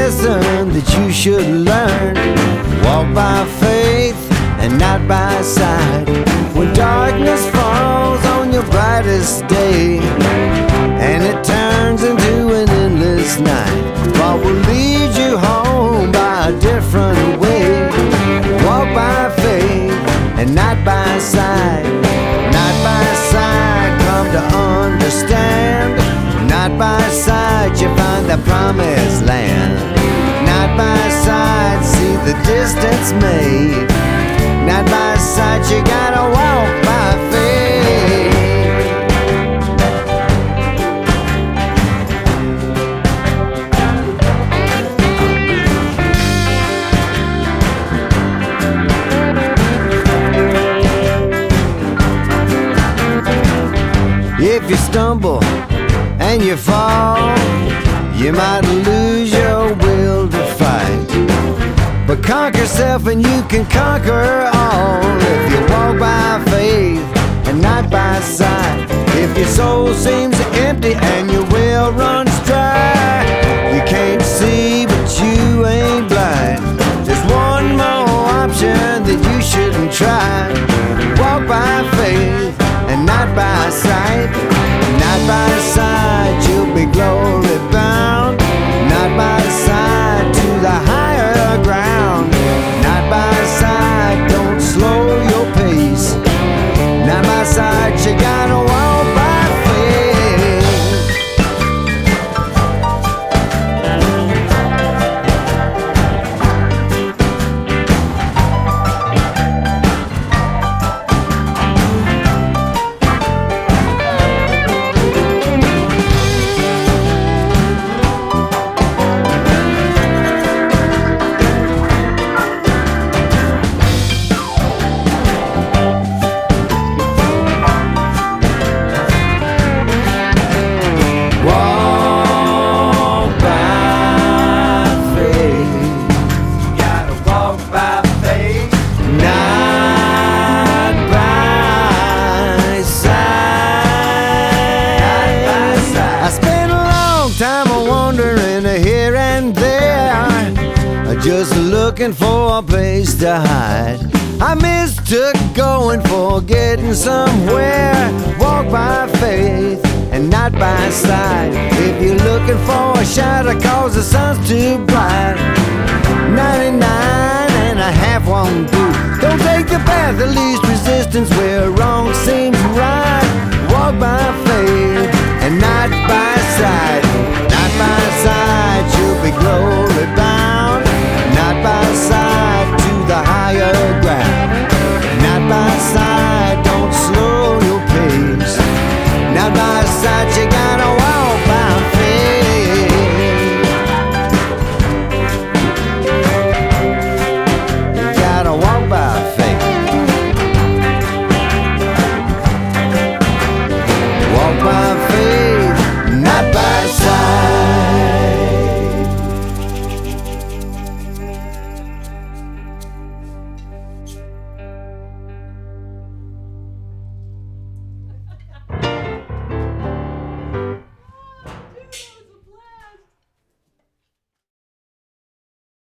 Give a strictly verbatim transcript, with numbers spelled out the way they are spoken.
lesson that you should learn. Walk by faith and not by sight. When darkness falls on your brightest day and it turns into an endless night, what will lead you home by a different way? Walk by faith and not by sight. Not by sight, come to understand. Not by sight, you find the promised land. Not by sight, see the distance made. Not by sight, you gotta walk by faith. If you stumble and you fall, you might lose your will to fight. But conquer self and you can conquer all if you walk by faith and not by sight. If your soul seems empty and your well runs dry, you can't see but you ain't blind. There's one more option that you shouldn't try. Walk by faith and not by sight. Not by sight, you'll be glory bound. Not by sight, to the higher ground. Not by sight, don't slow your pace. Not by sight, you gotta walk by faith. Just looking for a place to hide. I mistook going for getting somewhere. Walk by faith and not by sight. If you're looking for a shadow cause the sun's too bright, ninety-nine and a half won't do. Don't take the path of least resistance where wrong seems right. Walk by faith and not by sight. Not by sight, you'll be glowing.